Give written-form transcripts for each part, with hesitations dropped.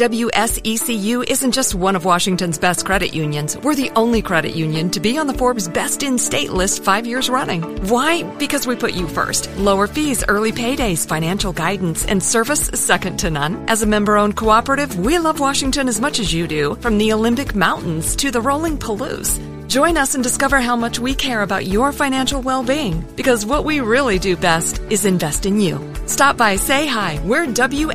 WSECU isn't just one of Washington's best credit unions. We're the only credit union to be on the Forbes Best in State list 5 years running. Why? Because we put you first. Lower fees, early paydays, financial guidance, and service second to none. As a member-owned cooperative, we love Washington as much as you do, from the Olympic Mountains to the rolling Palouse. Join us and discover how much we care about your financial well-being, because what we really do best is invest in you. Stop by, say hi. We're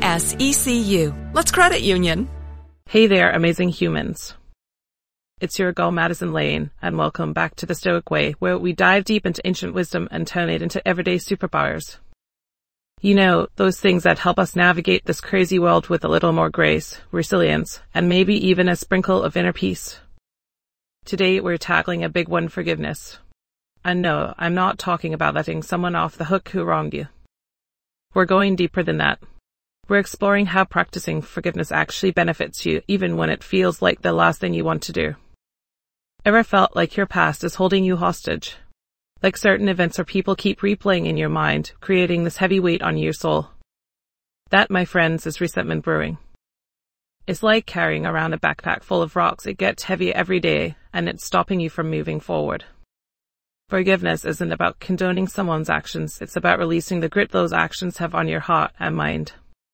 WSECU. Let's credit union. Hey there, amazing humans. It's your girl, Madison Lane, and welcome back to The Stoic Way, where we dive deep into ancient wisdom and turn it into everyday superpowers. You know, those things that help us navigate this crazy world with a little more grace, resilience, and maybe even a sprinkle of inner peace. Today we're tackling a big one: forgiveness. And no, I'm not talking about letting someone off the hook who wronged you. We're going deeper than that. We're exploring how practicing forgiveness actually benefits you, even when it feels like the last thing you want to do. Ever felt like your past is holding you hostage? Like certain events or people keep replaying in your mind, creating this heavy weight on your soul? That, my friends, is resentment brewing. It's like carrying around a backpack full of rocks. It gets heavier every day, and it's stopping you from moving forward. Forgiveness isn't about condoning someone's actions. It's about releasing the grip those actions have on your heart and mind.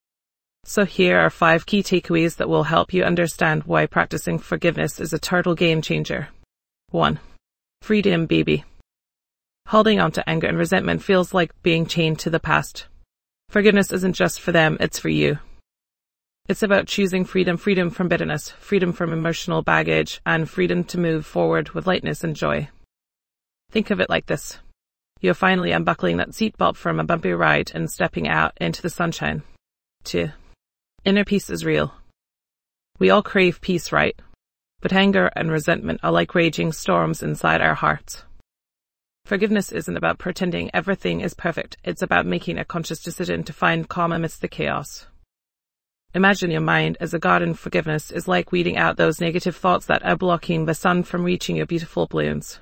So here are 5 key takeaways that will help you understand why practicing forgiveness is a total game changer. 1. Freedom, baby. Holding on to anger and resentment feels like being chained to the past. Forgiveness isn't just for them, it's for you. It's about choosing freedom from bitterness, freedom from emotional baggage, and freedom to move forward with lightness and joy. Think of it like this. You're finally unbuckling that seatbelt from a bumpy ride and stepping out into the sunshine. 2. Inner peace is real. We all crave peace, right? But anger and resentment are like raging storms inside our hearts. Forgiveness isn't about pretending everything is perfect. It's about making a conscious decision to find calm amidst the chaos. Imagine your mind as a garden. Forgiveness is like weeding out those negative thoughts that are blocking the sun from reaching your beautiful blooms.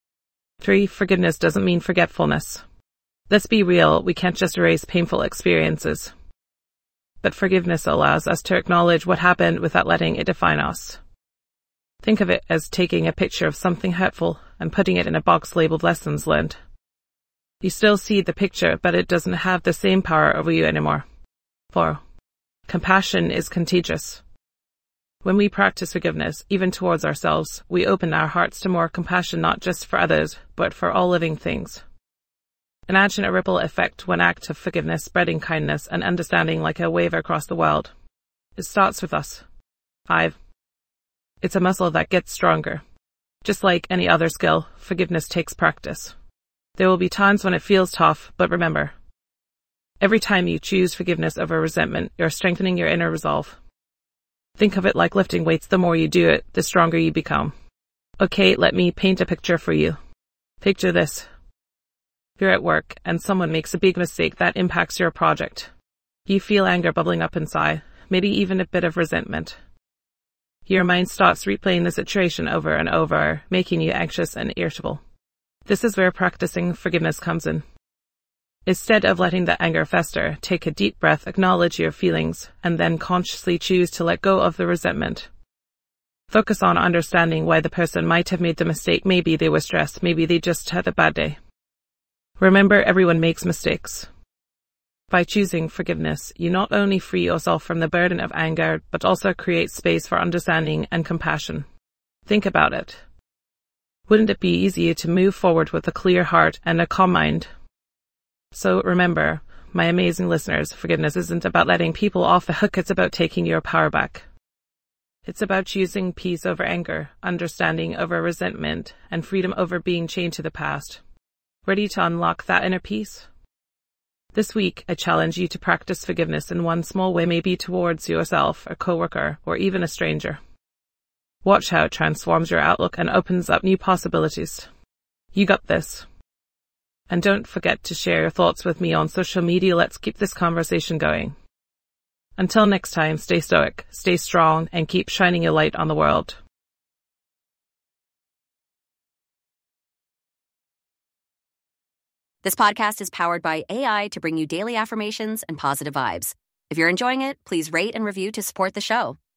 3. Forgiveness doesn't mean forgetfulness. Let's be real, we can't just erase painful experiences. But forgiveness allows us to acknowledge what happened without letting it define us. Think of it as taking a picture of something hurtful and putting it in a box labeled lessons learned. You still see the picture, but it doesn't have the same power over you anymore. 4. Compassion is contagious. When we practice forgiveness, even towards ourselves, we open our hearts to more compassion, not just for others, but for all living things. Imagine a ripple effect, one act of forgiveness spreading kindness and understanding like a wave across the world. It starts with us. 5. It's a muscle that gets stronger. Just like any other skill, forgiveness takes practice. There will be times when it feels tough, but remember, every time you choose forgiveness over resentment, you're strengthening your inner resolve. Think of it like lifting weights. The more you do it, the stronger you become. Okay, let me paint a picture for you. Picture this. You're at work, and someone makes a big mistake that impacts your project. You feel anger bubbling up inside, maybe even a bit of resentment. Your mind starts replaying the situation over and over, making you anxious and irritable. This is where practicing forgiveness comes in. Instead of letting the anger fester, take a deep breath, acknowledge your feelings, and then consciously choose to let go of the resentment. Focus on understanding why the person might have made the mistake. Maybe they were stressed, maybe they just had a bad day. Remember, everyone makes mistakes. By choosing forgiveness, you not only free yourself from the burden of anger, but also create space for understanding and compassion. Think about it. Wouldn't it be easier to move forward with a clear heart and a calm mind? So remember, my amazing listeners, forgiveness isn't about letting people off the hook. It's about taking your power back. It's about choosing peace over anger, understanding over resentment, and freedom over being chained to the past. Ready to unlock that inner peace? This week, I challenge you to practice forgiveness in one small way, maybe towards yourself, a coworker, or even a stranger. Watch how it transforms your outlook and opens up new possibilities. You got this. And don't forget to share your thoughts with me on social media. Let's keep this conversation going. Until next time, stay stoic, stay strong, and keep shining your light on the world. This podcast is powered by AI to bring you daily affirmations and positive vibes. If you're enjoying it, please rate and review to support the show.